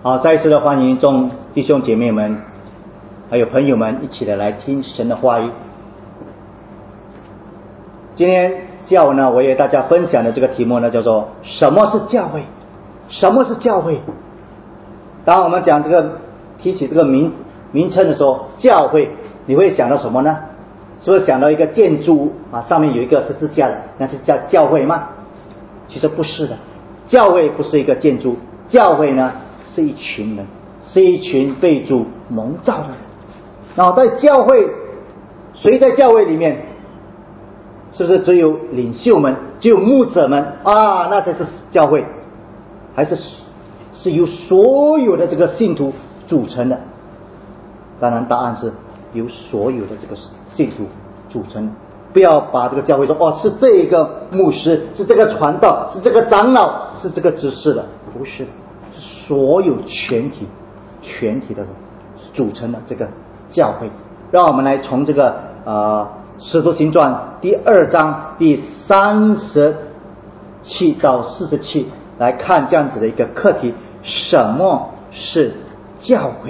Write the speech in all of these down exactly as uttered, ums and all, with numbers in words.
好，再一次的欢迎众弟兄姐妹们还有朋友们一起的来听神的话语。今天下午呢，我也大家分享的这个题目呢，叫做什么是教会？什么是教会？当我们讲这个提起这个名名称的时候，教会你会想到什么呢？是不是想到一个建筑物啊，上面有一个十字架的，那是叫教会吗？其实不是的，教会不是一个建筑，教会呢是一群人，是一群被主蒙召的人。然后在教会，谁在教会里面？是不是只有领袖们，只有牧者们啊？那才是教会，还是是由所有的这个信徒组成的？当然，答案是由所有的这个信徒组成的。不要把这个教会说哦，是这个牧师，是这个传道，是这个长老，是这个执事的，不是的，是所有全体全体的人组成的这个教会。让我们来从这个呃使徒行传第二章第三十七到四十七来看这样子的一个课题：什么是教会？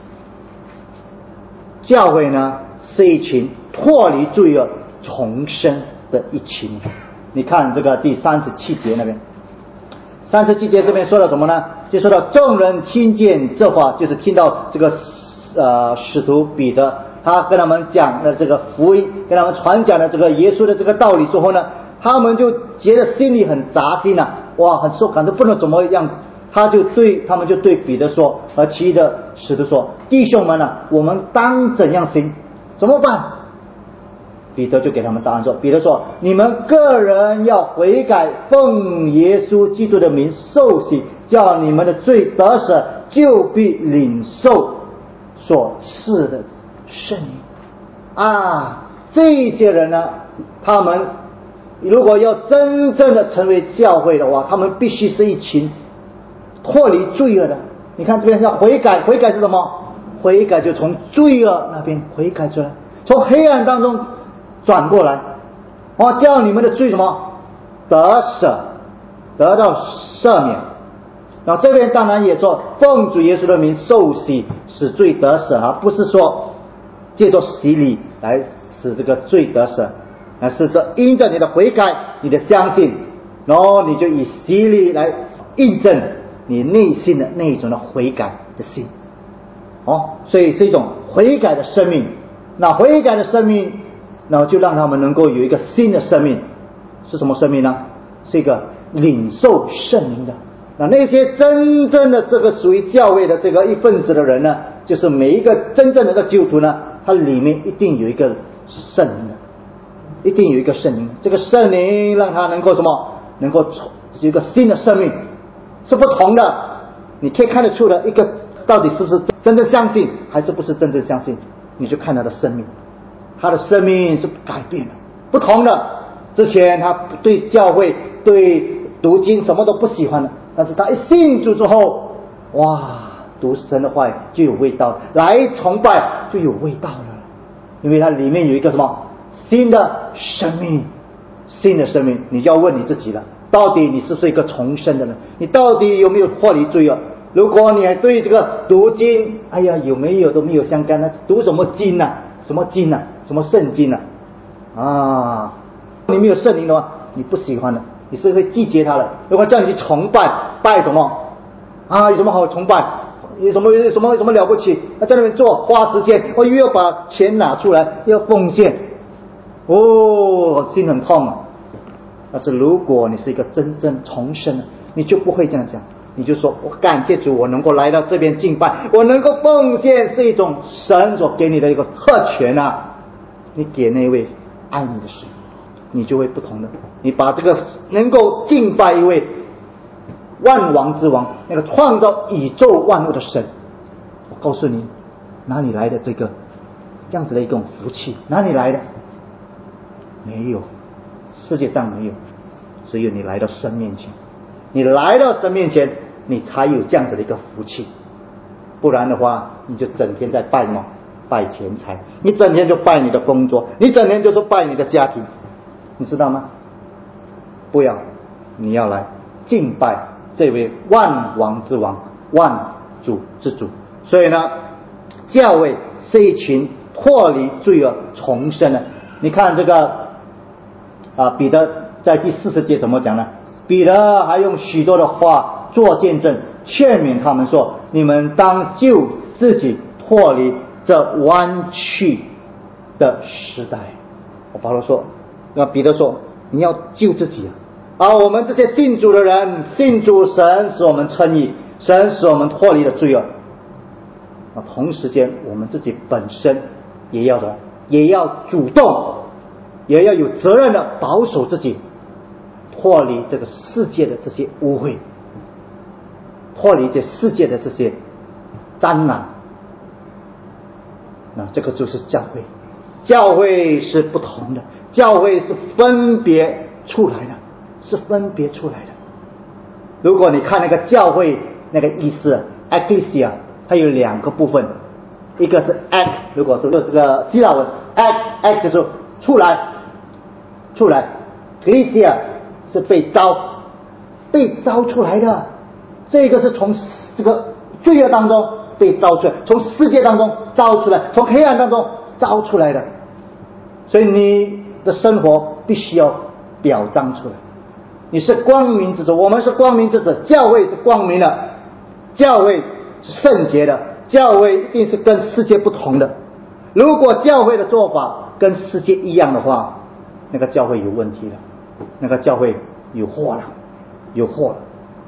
教会呢，是一群脱离罪恶重生的一群。你看这个第三十七节那边，三十七节这边说了什么呢？就说到众人听见这话，就是听到这个呃使徒彼得他跟他们讲的这个福音，跟他们传讲的这个耶稣的这个道理之后呢，他们就觉得心里很扎心啊，哇，很受感动，不能怎么样。他就对他们就对彼得说，和其余的使徒说：弟兄们啊，我们当怎样行？怎么办？彼得就给他们答案说：彼得说，你们个人要悔改，奉耶稣基督的名受洗，叫你们的罪得赦，就必领受所赐的圣灵啊。这些人呢，他们如果要真正的成为教会的话，他们必须是一群脱离罪恶的。你看这边叫悔改，悔改是什么？悔改就从罪恶那边悔改出来，从黑暗当中转过来，哦，叫你们的罪什么得赦，得到赦免。然后这边当然也说奉主耶稣的名受洗，使罪得赦啊，不是说借着洗礼来使这个罪得赦，而是说因着你的悔改，你的相信，然后你就以洗礼来印证你内心的那一种的悔改的心，哦，所以是一种悔改的生命。那悔改的生命，然后就让他们能够有一个新的生命，是什么生命呢？是一个领受圣灵的。那那些真正的这个属于教会的这个一份子的人呢，就是每一个真正的这个基督徒呢，他里面一定有一个圣灵的，一定有一个圣灵。这个圣灵让他能够什么？能够有一个新的生命。是不同的，你可以看得出的一个到底是不是真正相信，还是不是真正相信，你就看他的生命，他的生命是改变的，不同的。之前他对教会、对读经什么都不喜欢的，但是他一信主之后，哇，读神的话就有味道，来崇拜就有味道了，因为它里面有一个什么新的生命，新的生命。你就要问你自己了，到底你是不是一个重生的人？你到底有没有脱离罪恶？如果你还对这个读经，哎呀，有没有都没有相干的，读什么经啊？什么经啊？什么圣经啊？啊，你没有圣灵的话，你不喜欢的，你是会拒绝他的。如果叫你去崇拜，拜什么啊？有什么好崇拜？有什么有什么有什么了不起？他在那边做，花时间，我又要把钱拿出来，又要奉献，哦，心很痛啊。但是如果你是一个真正重生的，你就不会这样讲，你就说我感谢主，我能够来到这边敬拜，我能够奉献，是一种神所给你的一个特权啊。你给那位爱你的神，你就会不同的。你把这个能够敬拜一位万王之王，那个创造宇宙万物的神，我告诉你，哪里来的这个这样子的一种福气？哪里来的？没有，世界上没有，只有你来到神面前，你来到神面前，你才有这样子的一个福气。不然的话，你就整天在拜什么？拜钱财，你整天就拜你的工作，你整天就是拜你的家庭，你知道吗？不要，你要来敬拜这位万王之王、万主之主。所以呢，教会是一群脱离罪恶重生的。你看这个啊，彼得在第四十节怎么讲呢？彼得还用许多的话做见证，劝勉他们说：你们当救自己脱离这弯曲的时代。我保罗说，那彼得说，你要救自己啊！而我们这些信主的人，信主，神使我们称义，神使我们脱离了罪恶。那同时间，我们自己本身也要的，也要主动，也要有责任的保守自己，脱离这个世界的这些污秽，脱离这世界的这些沾染。那这个就是教会，教会是不同的，教会是分别出来的，是分别出来的。如果你看那个教会那个意思 ecclesia， 它有两个部分，一个是 act， 如果是这个希腊文 act act 就是出来出来 ecclesia 是被招被招出来的，这个是从这个罪恶当中被招出来，从世界当中招出来，从黑暗当中招出来的。所以你的生活必须要表彰出来，你是光明之子，我们是光明之子，教会是光明的，教会是圣洁的，教会一定是跟世界不同的。如果教会的做法跟世界一样的话，那个教会有问题了，那个教会有祸了，有祸了。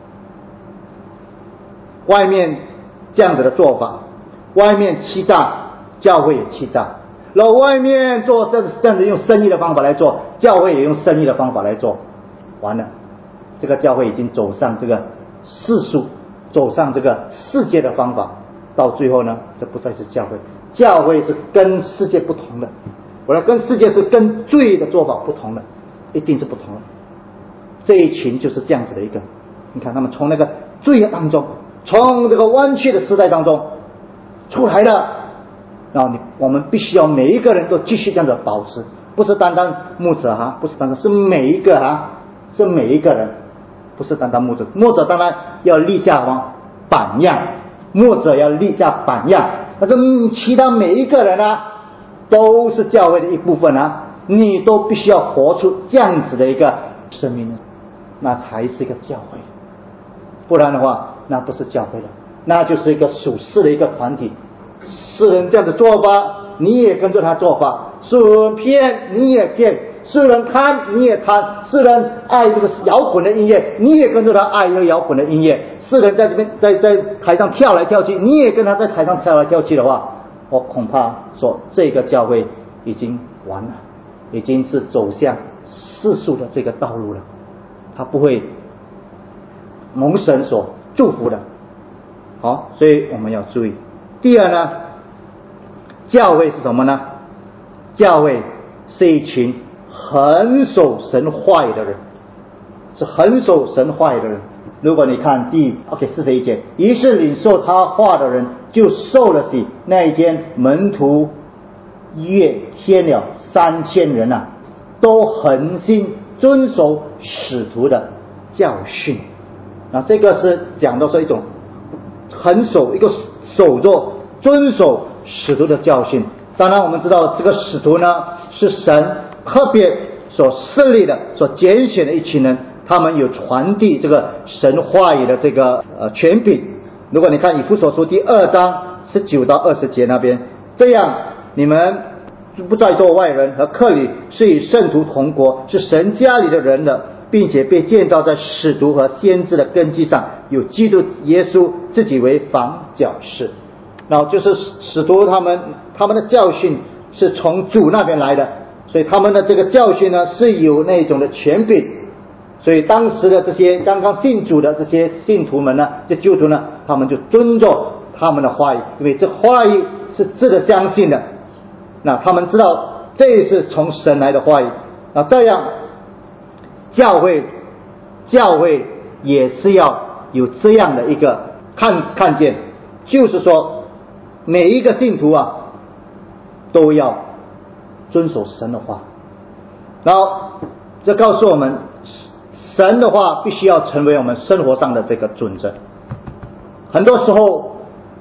外面这样子的做法，外面欺诈，教会也欺诈。然后外面做这这样子用生意的方法来做，教会也用生意的方法来做，完了，这个教会已经走上这个世俗，走上这个世界的方法，到最后呢，这不再是教会，教会是跟世界不同的。我说跟世界是跟罪的做法不同的，一定是不同的。这一群就是这样子的一个，你看他们从那个罪恶当中，从这个弯曲的时代当中出来了。然后你我们必须要每一个人都继续这样子保持，不是单单牧者哈，不是单单是每一个哈，是每一个人，不是单单牧者。牧者当然要立下什么榜样，牧者要立下榜样，但是其他每一个人啊，都是教会的一部分啊，你都必须要活出这样子的一个生命，那才是一个教会。不然的话，那不是教会了，那就是一个属世的一个团体。世人这样子做法，你也跟着他做法；世人骗，你也骗；世人贪，你也贪；世人爱这个摇滚的音乐，你也跟着他爱这个摇滚的音乐；世人在这边在在台上跳来跳去，你也跟他在台上跳来跳去的话，我恐怕说这个教会已经完了，已经是走向世俗的这个道路了，他不会蒙神所祝福的。好，所以我们要注意。第二呢，教会是什么呢？教会是一群很守神话语的人，是很守神话语的人。如果你看第 OK 四十一节，于是领受他话的人就受了洗。那一天门徒约添了三千人啊，都恒心遵守使徒的教训。那这个是讲到说一种很守一个守着遵守使徒的教训。当然我们知道这个使徒呢，是神特别所设立的所拣选的一群人，他们有传递这个神话语的这个呃权柄。如果你看以弗所书第二章十九到二十节那边，这样你们不再做外人和客旅，是与圣徒同国，是神家里的人了，并且被建造在使徒和先知的根基上，有基督耶稣自己为房角石。然后就是使徒他们他们的教训是从主那边来的，所以他们的这个教训呢是有那种的权柄。所以当时的这些刚刚信主的这些信徒们呢，这基督徒呢，他们就尊重他们的话语，因为这话语是值得相信的。那他们知道这是从神来的话语。那这样教会教会也是要有这样的一个看看见，就是说每一个信徒啊都要遵守神的话。然后这告诉我们神的话必须要成为我们生活上的这个准则。很多时候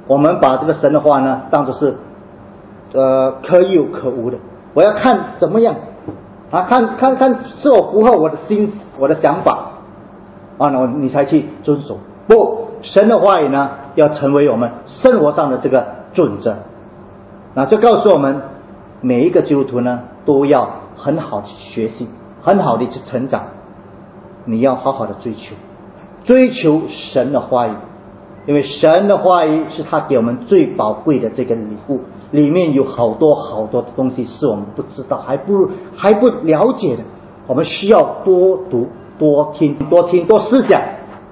我们把这个神的话呢当作是呃可有可无的，我要看怎么样啊，看看看是否符合我的心我的想法啊，那你才去遵守。不，神的话语呢要成为我们生活上的这个准则。那就告诉我们每一个基督徒呢都要很好的学习，很好的去成长。你要好好的追求追求神的话语，因为神的话语是他给我们最宝贵的这个礼物，里面有好多好多的东西是我们不知道还不还不了解的，我们需要多读多听多听多思想。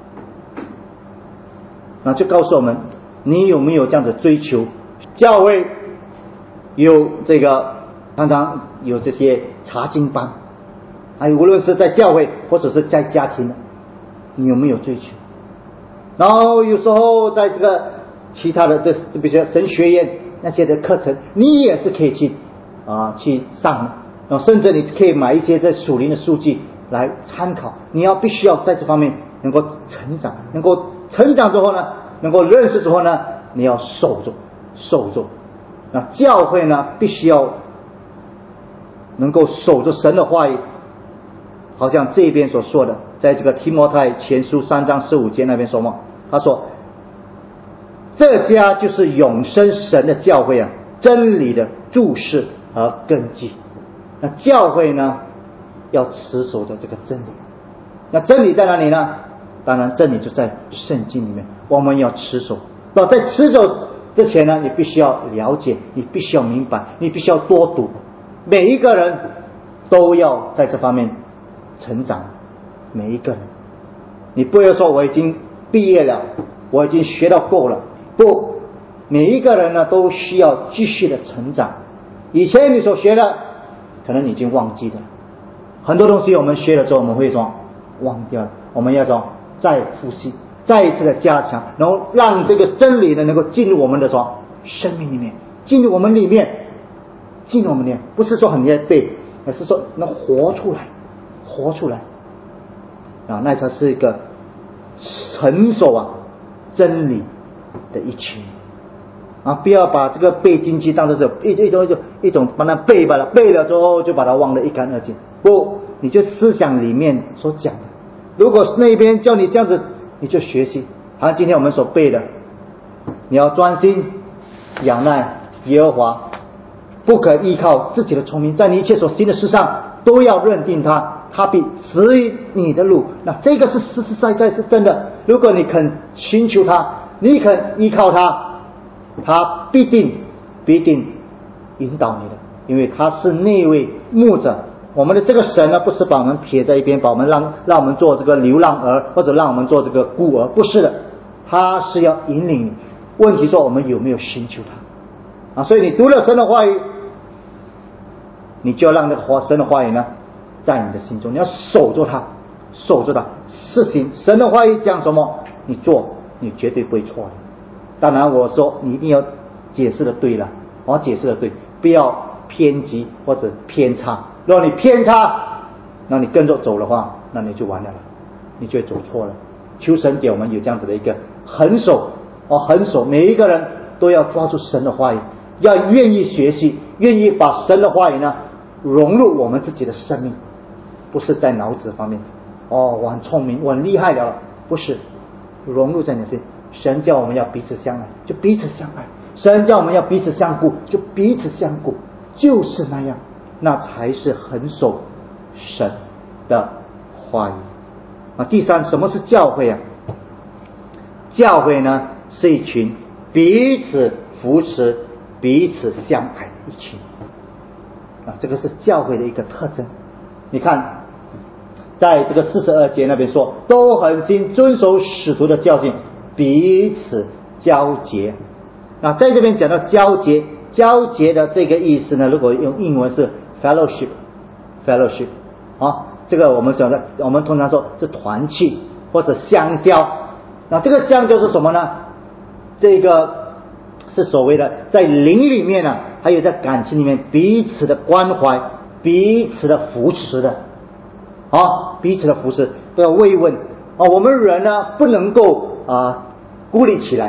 那就告诉我们你有没有这样子追求。教会有这个常常有这些查经班，还有无论是在教会或者是在家庭，你有没有追求？然后有时候在这个其他的这比如说神学院那些的课程，你也是可以去啊去上，然后甚至你可以买一些这属灵的书籍来参考。你要必须要在这方面能够成长，能够成长之后呢，能够认识之后呢，你要守住守住。那教会呢必须要能够守住神的话语，好像这边所说的，在这个提摩太前书三章十五节那边说嘛，他说这家就是永生神的教会啊，真理的注释和根基。那教会呢要持守着这个真理。那真理在哪里呢？当然真理就在圣经里面，我们要持守。那在持守之前呢，你必须要了解，你必须要明白，你必须要多读。每一个人都要在这方面成长，每一个人。你不要说我已经毕业了，我已经学到够了，不，每一个人呢都需要继续的成长。以前你所学的可能你已经忘记了，很多东西我们学了之后我们会说忘掉了，我们要说再复习，再一次的加强，然后让这个真理呢能够进入我们的说生命里面，进入我们里面，进入我们里面，不是说很厉害背，而是说能活出来，活出来啊，那才是一个成熟啊真理的一群啊！不要把这个背经济当作是一一种一种一种把它背吧了，背了之后就把它忘得一干二净。不，你就思想里面所讲的。如果那边叫你这样子，你就学习。好像今天我们所背的，你要专心仰赖耶和华，不可依靠自己的聪明，在你一切所行的事上都要认定他，他必指引你的路。那这个是实实在在是真的。如果你肯寻求他，你肯依靠他，他必定必定引导你的，因为他是那位牧者。我们的这个神呢，不是把我们撇在一边，把我们让让我们做这个流浪儿，或者让我们做这个孤儿，不是的，他是要引领你。问题说我们有没有寻求他啊？所以你读了神的话语，你就要让那个神的话语呢在你的心中，你要守住它，守住它，实行神的话语讲什么你做，你绝对不会错的。当然我说你一定要解释的对了，我解释的对，不要偏激或者偏差。如果你偏差，那你跟着走的话，那你就完了，你就会走错了。求神给我们有这样子的一个恒守哦，恒守，每一个人都要抓住神的话语，要愿意学习，愿意把神的话语呢融入我们自己的生命，不是在脑子方面哦，我很聪明，我很厉害了，不是，融入在你的心。神叫我们要彼此相爱，就彼此相爱；神叫我们要彼此相顾，就彼此相顾，就是那样，那才是很守神的话语啊。第三，什么是教会啊？教会呢是一群彼此扶持、彼此相爱的一群啊，这个是教会的一个特征。你看，在这个四十二节那边说，都恒心遵守使徒的教训，彼此交结。那在这边讲到交结，交结的这个意思呢，如果用英文是 fellowship fellowship 啊，这个我们讲的，我们通常说是团契或者相交。那这个相交是什么呢？这个是所谓的在灵里面呢，还有在感情里面彼此的关怀，彼此的扶持的啊，彼此的扶持，不要慰问啊。我们人呢不能够啊孤立起来，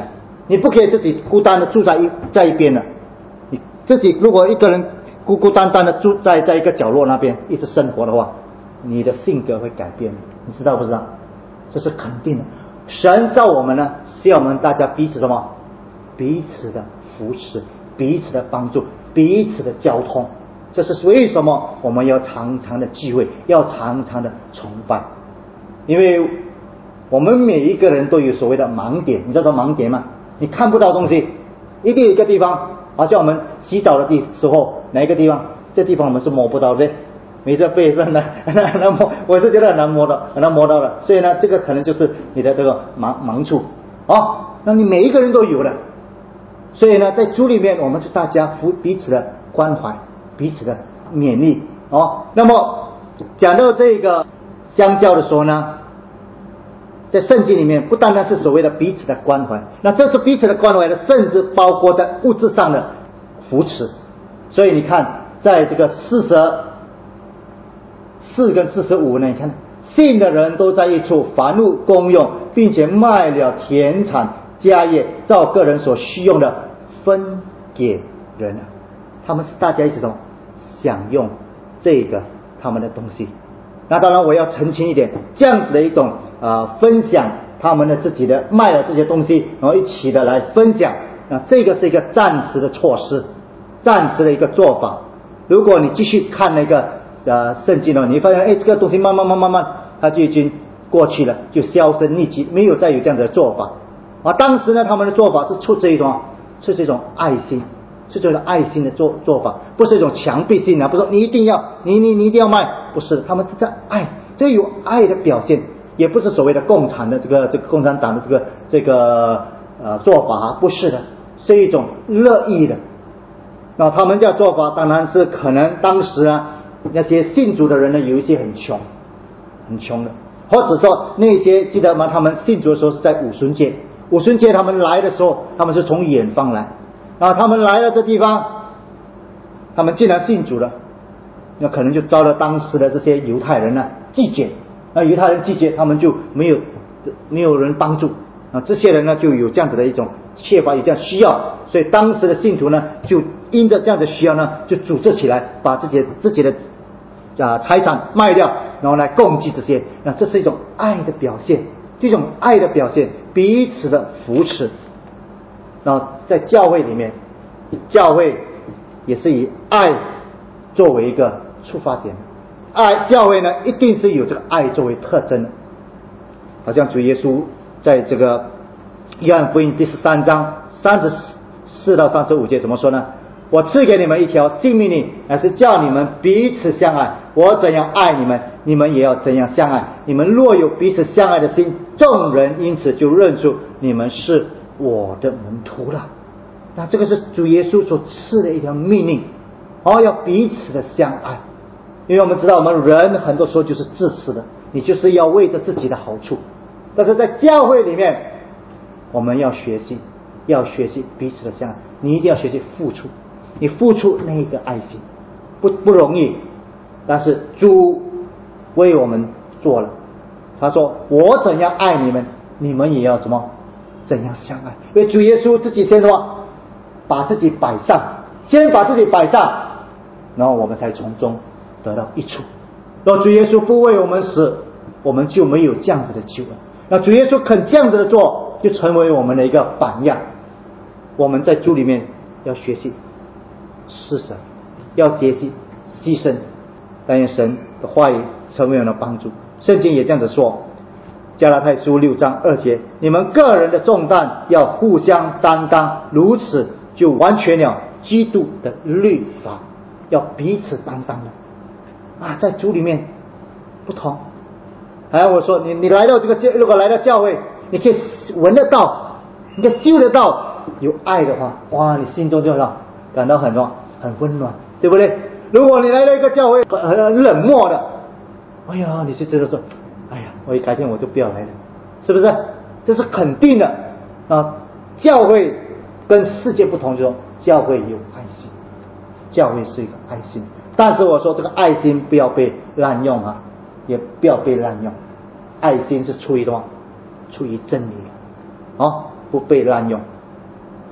你不可以自己孤单的住在一在一边的。你自己如果一个人孤孤单单的住在在一个角落那边一直生活的话，你的性格会改变，你知道不知道？这是肯定的。神造我们呢，是要我们大家彼此什么？彼此的扶持，彼此的帮助，彼此的交通。这是为什么我们要常常的聚会，要常常的崇拜？因为我们每一个人都有所谓的盲点，你知道盲点吗？你看不到东西，一定有一个地方，好像我们洗澡的地时候，哪一个地方？这地方我们是摸不到的，你这背上呢，很难摸，我是觉得很难摸到，很难摸到的。所以呢，这个可能就是你的这个盲盲处哦。那你每一个人都有的，所以呢，在主里面，我们是大家扶彼此的关怀，彼此的勉励哦。那么讲到这个相交的时候呢，在圣经里面不单单是所谓的彼此的关怀，那这是彼此的关怀呢，甚至包括在物质上的扶持。所以你看，在这个四十四跟四十五呢，你看信的人都在一处，凡物公用，并且卖了田产家业，照个人所需用的分给人。他们是大家一起什么享用这个他们的东西。那当然我要澄清一点，这样子的一种啊、呃、分享他们的自己的卖了这些东西，然后一起的来分享，那这个是一个暂时的措施，暂时的一个做法。如果你继续看那个呃圣经呢，你发现哎这个东西慢慢慢慢慢它就已经过去了，就销声匿迹，没有再有这样子的做法。啊，当时呢他们的做法是出自一种出自一种爱心，是这种爱心的做做法，不是一种强迫性的，不是说你一定要你你你一定要卖，不是，他们是在爱，这有爱的表现，也不是所谓的共产的这个这个共产党的这个这个呃做法，不是的，是一种乐意的。那他们这样做法当然是可能当时啊那些信主的人呢有一些很穷很穷的，或者说那些记得吗？他们信主的时候是在五旬节，五旬节他们来的时候，他们是从远方来，然后他们来到这地方，他们既然信主了，那可能就遭了当时的这些犹太人呢拒绝，那犹太人拒绝，他们就没有没有人帮助啊，这些人呢就有这样子的一种缺乏，有这样需要，所以当时的信徒呢就因着这样的需要呢，就组织起来，把自己自己的啊财产卖掉，然后来供给这些，那这是一种爱的表现，这种爱的表现，彼此的扶持。然后在教会里面，教会也是以爱作为一个出发点，爱教会呢一定是有这个爱作为特征的。好像主耶稣在这个约翰福音第十三章三十四到三十五节怎么说呢？我赐给你们一条新命令，乃是叫你们彼此相爱。我怎样爱你们，你们也要怎样相爱。你们若有彼此相爱的心，众人因此就认出你们是我的门徒了。那这个是主耶稣所赐的一条命令，哦，要彼此的相爱。因为我们知道我们人很多时候就是自私的，你就是要为着自己的好处。但是在教会里面，我们要学习要学习彼此的相爱，你一定要学习付出，你付出那个爱心不不容易，但是主为我们做了，他说我怎样爱你们，你们也要怎么怎样相爱。因为主耶稣自己先说把自己摆上，先把自己摆上，然后我们才从中得到益处。若主耶稣不为我们死，我们就没有这样子的救恩。那主耶稣肯这样子的做，就成为我们的一个榜样。我们在主里面要学习施舍，要学习牺牲，但愿神的话语成为我们的帮助。圣经也这样子说，加拉太书六章二节，你们个人的重担要互相担当，如此就完全了基督的律法，要彼此担当的啊，在主里面不同。还有我说你你来到这个教，如果来到教会，你可以闻得到，你可以嗅得到有爱的话，哇，你心中就让感到很很温暖，对不对？如果你来到一个教会很冷漠的，哎呀，你就知道说，哎呀，我一改天我就不要来了，是不是？这是肯定的啊。教会跟世界不同，就说教会有爱心，教会是一个爱心，但是我说这个爱心不要被滥用啊，也不要被滥用。爱心是出于什么？出于真理的，哦，不被滥用。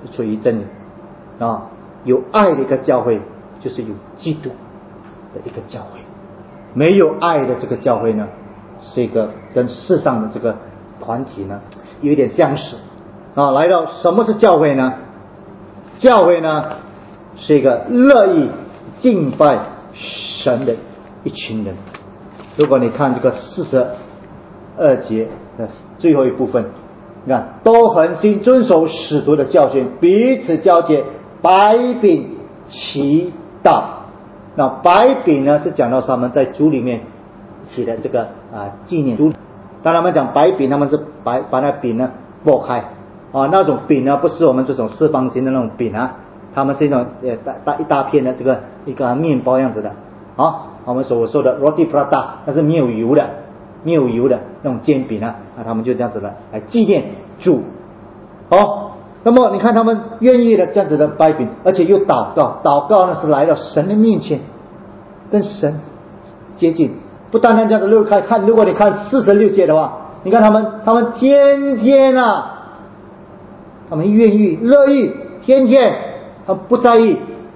出于真理啊。有爱的一个教会就是有基督的一个教会，没有爱的这个教会呢，是一个跟世上的这个团体呢有一点相似啊。来到什么是教会呢？教会呢是一个乐意敬拜神的一群人。如果你看这个四十二节的最后一部分，你看都恒心遵守使徒的教训，彼此交接，摆饼祈祷。那摆饼呢是讲到他们在主里面起的这个啊纪念主。当他们讲摆饼，他们是把把那饼呢剥开啊，那种饼呢不是我们这种四方形的那种饼啊，他们是一种呃大大一大片的这个一个面包样子的啊。我们所说的 roti prata， 那是没有油的没有油的那种煎饼啊，那他们就这样子的来纪念主。好，那么你看他们愿意的这样子的摆饼，而且又祷告，祷告呢是来到神的面前，跟神接近。不单单这样子六开看，如果你看四十六节的话，你看他们他们天天啊，他们愿意乐意天天，他们不在意，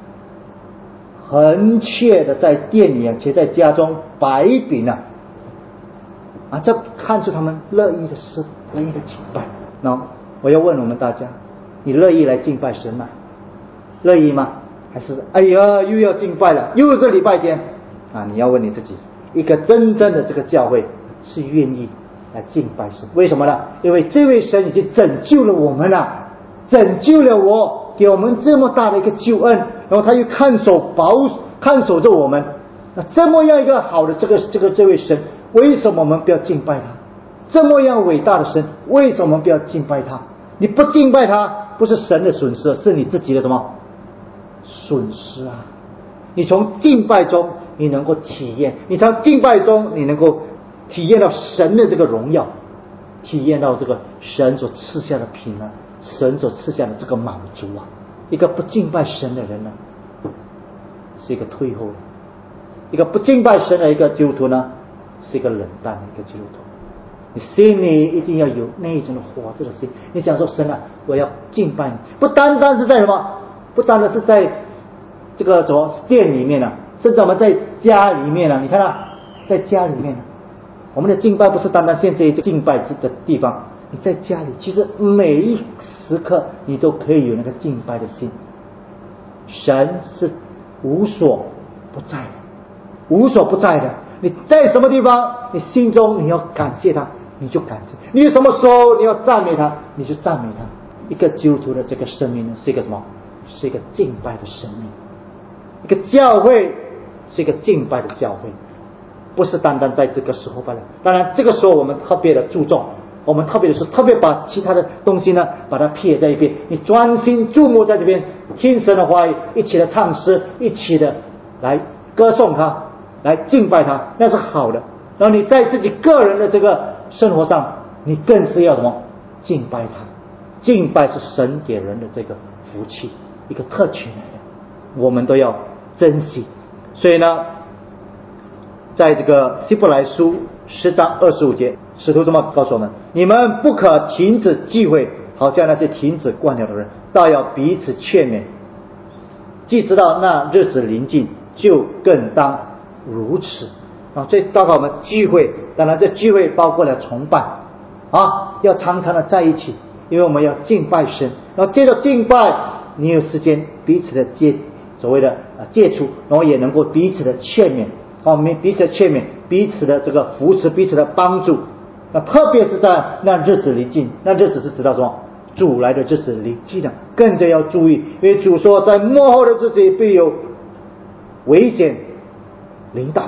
恒切的在店里啊，且在家中摆饼啊，啊，这看出他们乐意的事，乐意的敬拜。那我要问我们大家，你乐意来敬拜神吗？乐意吗？还是哎呀又要敬拜了，又是礼拜天啊？你要问你自己，一个真正的这个教会是愿意来敬拜神，为什么呢？因为这位神已经拯救了我们了，拯救了我，给我们这么大的一个救恩，然后他又看守保看守着我们。那这么样一个好的这个这个这位神，为什么我们不要敬拜他？这么样伟大的神，为什么我们不要敬拜他？你不敬拜他，不是神的损失，是你自己的什么损失啊？你从敬拜中你能够体验，你从敬拜中你能够体验到神的这个荣耀，体验到这个神所赐下的平安，神所赐下的这个满足啊。一个不敬拜神的人呢，是一个退后的；一个不敬拜神的一个基督徒呢，是一个冷淡的一个基督徒。你心里一定要有那种的活着的心，你想说神啊，我要敬拜你，不单单是在什么，不单单是在这个什么店里面啊，甚至我们在家里面啊，你看啊，在家里面啊，我们的敬拜不是单单限制于敬拜的地方，你在家里其实每一时刻你都可以有那个敬拜的心。神是无所不在的，无所不在的，你在什么地方你心中你要感谢他，你就感谢，你有什么时候你要赞美他，你就赞美他。一个基督徒的这个生命呢，是一个什么？是一个敬拜的生命。一个教会是一个敬拜的教会，不是单单在这个时候罢了。当然这个时候我们特别的注重，我们特别的是特别把其他的东西呢把它撇在一边，你专心注目在这边听神的话语，一起的唱诗，一起的来歌颂他，来敬拜他，那是好的。然后你在自己个人的这个生活上，你更是要什么？敬拜他。敬拜是神给人的这个福气，一个特权来的，我们都要珍惜。所以呢，在这个希伯来书十章二十五节，使徒这么告诉我们：你们不可停止聚会，好像那些停止惯了的人，倒要彼此劝勉。既知道那日子临近，就更当如此啊！所以包括我们聚会，当然这聚会包括了崇拜啊，要常常的在一起，因为我们要敬拜神。然后接着敬拜，你有时间彼此的接所谓的啊接触，然后也能够彼此的劝勉啊，我们彼此的劝勉，彼此的这个扶持，彼此的帮助。那特别是在那日子临近，那日子是指到什么？主来的日子临近了，更加要注意，因为主说在末后的日子必有危险临到。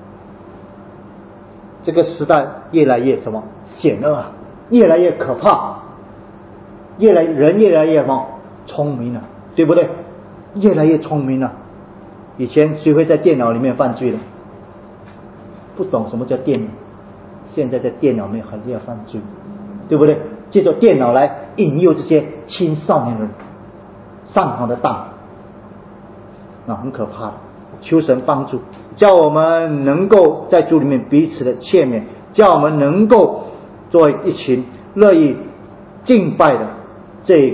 这个时代越来越什么险恶啊，越来越可怕，越来人越来越什么聪明了，对不对？越来越聪明了。以前谁会在电脑里面犯罪的？不懂什么叫电脑，现在在电脑里面很厉害犯罪，对不对？借着电脑来引诱这些青少年人上好的当，那很可怕的。求神帮助，叫我们能够在主里面彼此的劝勉，叫我们能够作为一群乐意敬拜的这个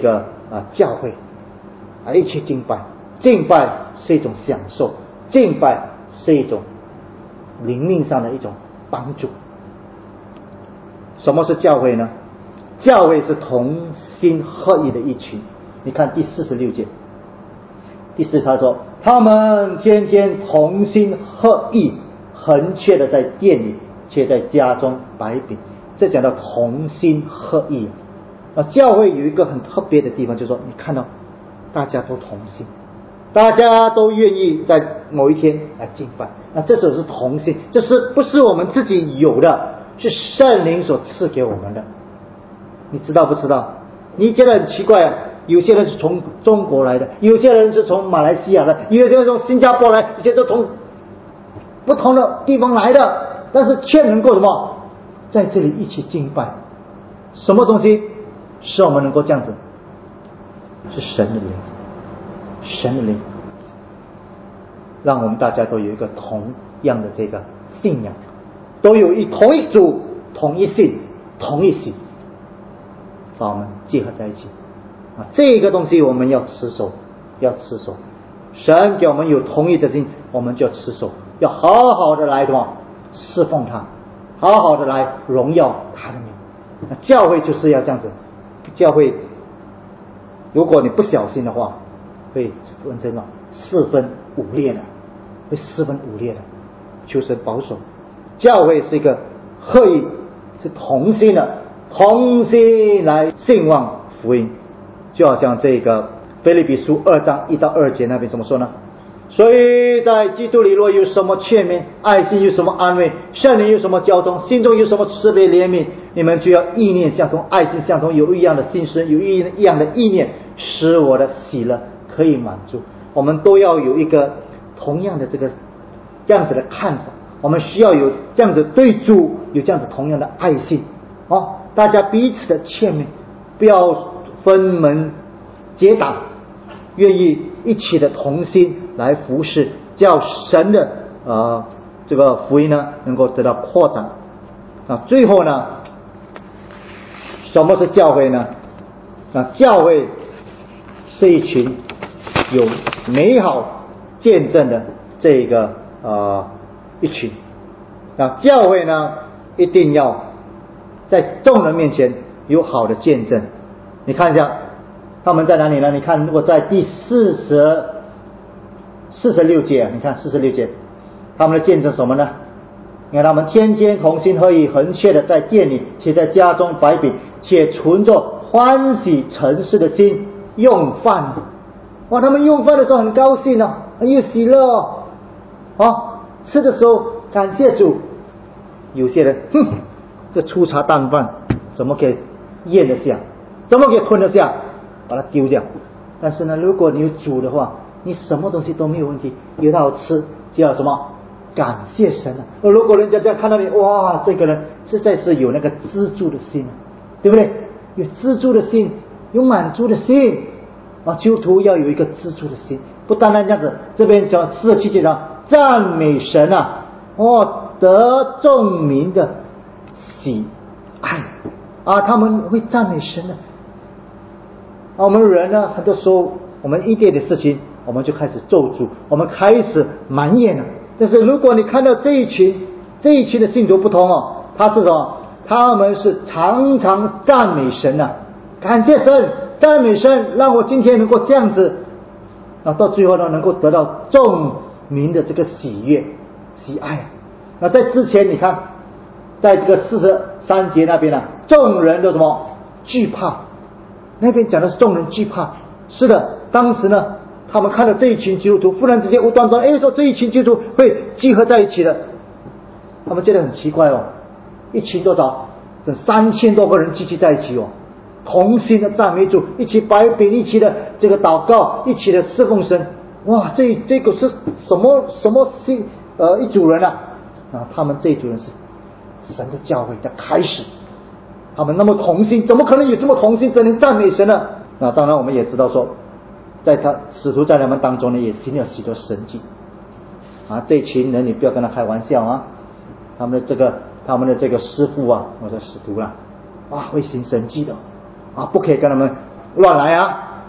啊教会啊一起敬拜。敬拜是一种享受，敬拜是一种灵命上的一种帮助。什么是教会呢？教会是同心合意的一群。你看第四十六节，第四他说他们天天同心合意，恒切的在殿里，且在家中摆饼。这讲到同心合意啊。教会有一个很特别的地方，就是说你看到大家都同心，大家都愿意在某一天来敬拜，那这时候是同心，这是不是我们自己有的，是圣灵所赐给我们的。你知道不知道？你觉得很奇怪啊，有些人是从中国来的，有些人是从马来西亚的，有些人从新加坡来，有些人从不同的地方来的，但是却能够什么在这里一起敬拜。什么东西使我们能够这样子？是神的灵，神的灵让我们大家都有一个同样的这个信仰，都有一同一主、同一信、同一喜，把我们结合在一起啊！这个东西我们要持守，要持守。神给我们有同一的心，我们就要持守，要好好的来什么侍奉他，好好的来荣耀他的名。那教会就是要这样子，教会如果你不小心的话，会分成四分五裂的，会四分五裂的。求神保守。教会是一个合意，是同心的，同心来信望福音。就好像这个腓立比书二章一到二节那边怎么说呢？所以在基督里若有什么劝勉，爱心有什么安慰，圣灵有什么交通，心中有什么慈悲怜悯，你们就要意念相同，爱心相同，有一样的心思，有一样的意念，使我的喜乐可以满足。我们都要有一个同样的这个这样子的看法，我们需要有这样子对主有这样子同样的爱心哦，大家彼此的劝勉，不要分门结党，愿意一起的同心来服侍，叫神的呃这个福音呢能够得到扩展啊。最后呢，什么是教会呢？那教会是一群有美好见证的这个呃一群。那教会呢，一定要在众人面前有好的见证。你看一下他们在哪里呢？你看，如果在第四十四十六节，你看四十六节，他们的见证什么呢？你看他们天天同心合意，恒切的在殿里，且在家中摆饼，且存着欢喜诚实的心用饭。哇，他们用饭的时候很高兴哦，很有喜乐哦，哦，吃的时候感谢主。有些人，哼，这粗茶淡饭怎么给咽得下？怎么给吞得下？把它丢掉。但是呢，如果你有主的话，你什么东西都没有问题，有它好吃，就要什么感谢神啊！如果人家这样看到你，哇，这个人实在是有那个知足的心，对不对？有知足的心，有满足的心啊！基督徒要有一个知足的心，不单单这样子。这边讲四十七节上赞美神啊，哦，得众民的喜爱啊，他们会赞美神的。啊，我们人呢，很多时候我们一点点事情，我们就开始咒诅，我们开始埋怨了。但是如果你看到这一群这一群的信徒不同哦，他是什么？他们是常常赞美神啊，感谢神，赞美神，让我今天能够这样子啊，到最后呢，能够得到众民的这个喜悦、喜爱。那在之前你看，在这个四十三节那边呢、啊，众人都什么惧怕。那边讲的是众人惧怕，是的，当时呢，他们看到这一群基督徒忽然之间无端端，哎，说这一群基督徒会集合在一起的，他们觉得很奇怪哦，一群多少？这三千多个人聚集在一起哦，同心的赞美主，一起摆饼，一起的这个祷告，一起的侍奉神，哇，这这个是什么什么信呃一组人啊？啊，他们这一组人是神的教会的开始。他们那么同心，怎么可能有这么同心，真能赞美神呢？那当然我们也知道说，在他使徒在他们当中呢，也行了许多神迹啊。这群人你不要跟他开玩笑啊，他们的这个他们的这个师父啊，或者使徒啦，啊会行神迹的啊，不可以跟他们乱来啊。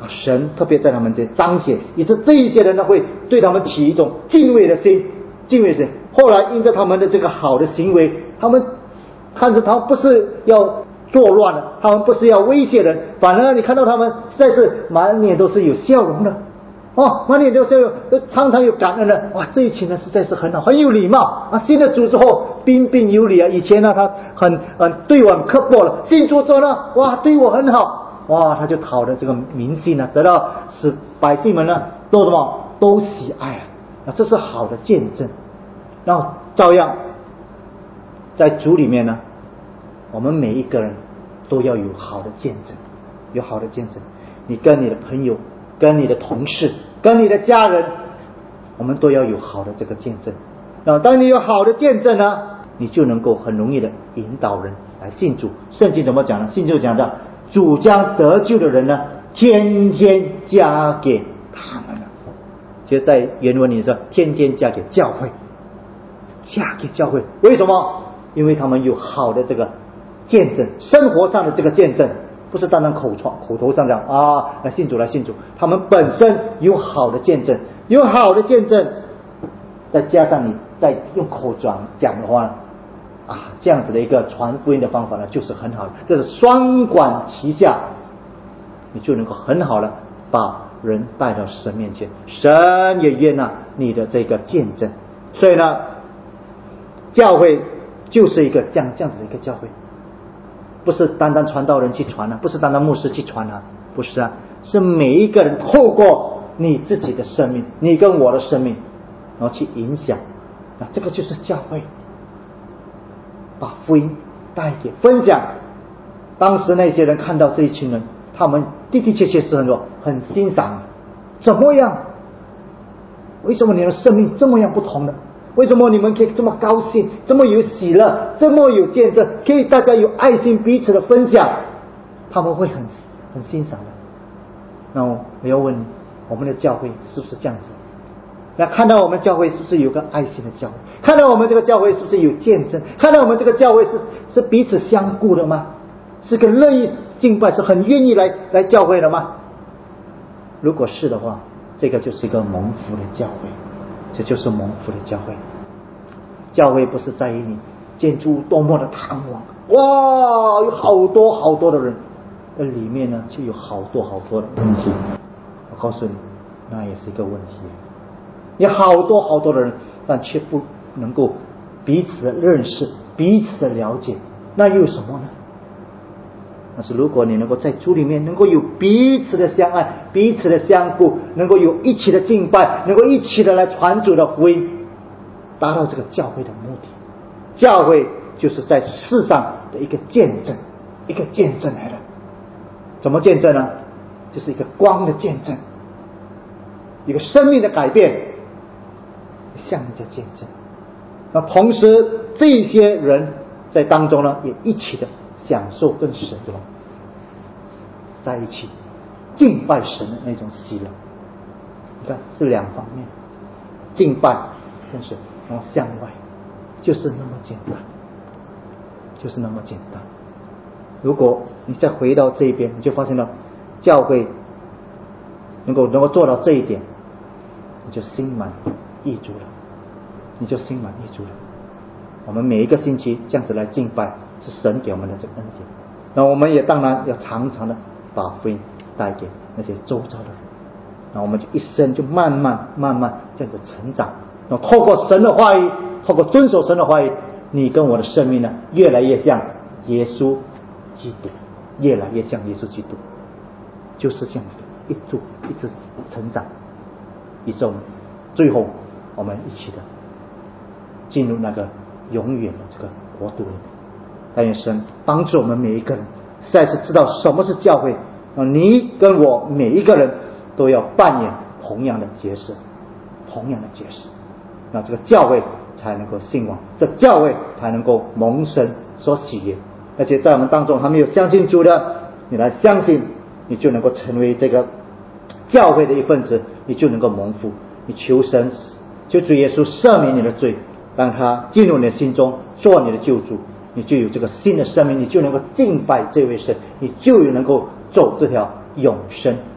神特别在他们这彰显，以致这一些人呢会对他们起一种敬畏的心，敬畏心。后来因着他们的这个好的行为，他们看着他们不是要作乱的，他们不是要威胁人，反而你看到他们实在是满脸都是有笑容的，哦，满脸都是有常常有感恩的。哇，这一群人实在是很好，很有礼貌啊！信了主之后彬彬有礼啊，以前呢他很很对我很刻薄了，信主之后呢，哇，对我很好，哇，他就讨了这个民心呢，得到使百姓们呢都什么都喜爱啊，这是好的见证。然后照样在主里面呢，我们每一个人都要有好的见证，有好的见证。你跟你的朋友、跟你的同事、跟你的家人，我们都要有好的这个见证。那当你有好的见证呢，你就能够很容易的引导人来信主。圣经怎么讲呢？信就讲到主将得救的人呢，天天加给他们了。其实在原文里说，天天加给教会，加给教会。为什么？因为他们有好的这个见证，生活上的这个见证，不是单单口传口头上讲啊，来信主来信主，他们本身有好的见证，有好的见证，再加上你再用口传讲的话啊，这样子的一个传福音的方法呢，就是很好的，这是双管齐下，你就能够很好的把人带到神面前，神也悦纳你的这个见证。所以呢，教会就是一个这样这样子的一个教会，不是单单传道人去传啊，不是单单牧师去传啊，不是啊，是每一个人透过你自己的生命，你跟我的生命，然后去影响啊，这个就是教会，把福音带给分享。当时那些人看到这一群人，他们的的确确是很多很欣赏，怎么样？为什么你的生命这么样不同呢？为什么你们可以这么高兴，这么有喜乐，这么有见证，可以大家有爱心彼此的分享？他们会很很欣赏的。那我要问你，我们的教会是不是这样子？那看到我们教会是不是有个爱心的教会？看到我们这个教会是不是有见证？看到我们这个教会是是彼此相顾的吗？是个乐意敬拜，是很愿意来来教会的吗？如果是的话，这个就是一个蒙福的教会，这就是蒙福的教会。教会不是在于你建筑多么的堂皇，哇，有好多好多的人，那里面呢就有好多好多的问题。我告诉你，那也是一个问题。有好多好多的人，但却不能够彼此的认识，彼此的了解，那又有什么呢？但是如果你能够在主里面能够有彼此的相爱，彼此的相顾，能够有一起的敬拜，能够一起的来传主的福音，达到这个教会的目的。教会就是在世上的一个见证，一个见证来的。怎么见证呢？就是一个光的见证，一个生命的改变，向人家见证。那同时这些人在当中呢，也一起的享受跟神的在一起敬拜神的那种喜乐。你看是两方面，敬拜跟神，然后向外，就是那么简单，就是那么简单。如果你再回到这一边，你就发现了教会能够能够做到这一点，你就心满意足了，你就心满意足了。我们每一个星期这样子来敬拜，是神给我们的这个恩典。那我们也当然要常常的把福音带给那些周遭的人，那我们就一生就慢慢慢慢这样子成长。那透过神的话语，透过遵守神的话语，你跟我的生命呢，越来越像耶稣基督，越来越像耶稣基督，就是这样子的，一直一直成长，以致最后我们一起的进入那个永远的这个国度里面。但愿神帮助我们每一个人，实在是知道什么是教会。你跟我每一个人都要扮演同样的角色，同样的角色，那这个教会才能够兴旺，这教会才能够蒙神所喜悦。而且在我们当中还没有相信主的，你来相信，你就能够成为这个教会的一份子，你就能够蒙福。你求神，求主耶稣赦免你的罪，让他进入你的心中，做你的救主，你就有这个新的生命，你就能够敬拜这位神，你就能够走这条永生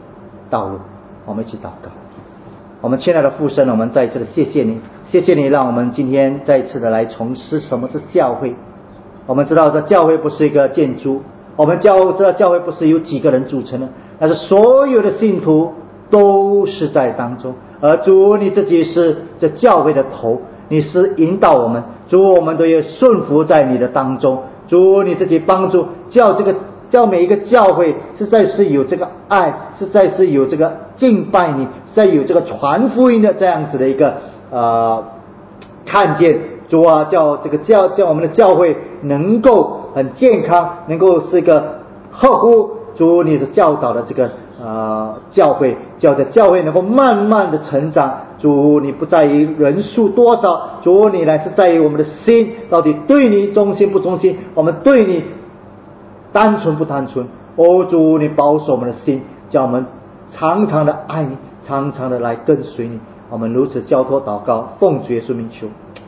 道路。我们一起祷告。我们亲爱的父神，我们再一次的谢谢你，谢谢你让我们今天再一次的来重思什么是教会。我们知道这教会不是一个建筑，我们教知道教会不是由几个人组成的，但是所有的信徒都是在当中，而主你自己是这教会的头，你是引导我们，主我们都要顺服在你的当中，主你自己帮助叫这个叫每一个教会实在是有这个爱，实在是有这个敬拜你，实在有这个传福音的这样子的一个呃看见。主啊，叫这个教叫我们的教会能够很健康，能够是一个合乎主你的教导的这个呃教会，叫这教会能够慢慢的成长。主你不在于人数多少，主你乃是在于我们的心到底对你忠心不忠心，我们对你单纯不单纯。哦，主你保守我们的心，叫我们常常的爱你，常常的来跟随你。我们如此交托祷告，奉主耶稣名求。